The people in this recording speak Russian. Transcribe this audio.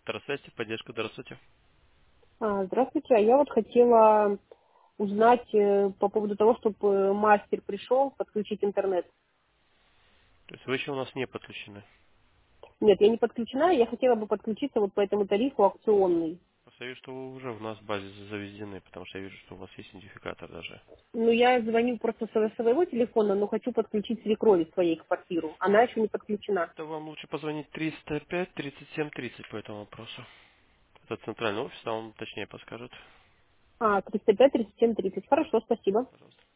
Старосвязь, поддержка, здравствуйте. Здравствуйте, а я вот хотела узнать по поводу того, чтобы мастер пришел подключить интернет. То есть вы еще у нас не подключены. Нет, я не подключена, я хотела бы подключиться вот по этому тарифу акционный. Просто я вижу, что вы уже в нас в базе заведены, потому что я вижу, что у вас есть идентификатор даже. Ну, я звоню просто со своего телефона, но хочу подключить свекрови своей квартиру. Она еще не подключена. Это вам лучше позвонить 305 37 30 по этому вопросу. Это центральный офис, а он точнее подскажет. 305 37 30. Хорошо, спасибо. Пожалуйста.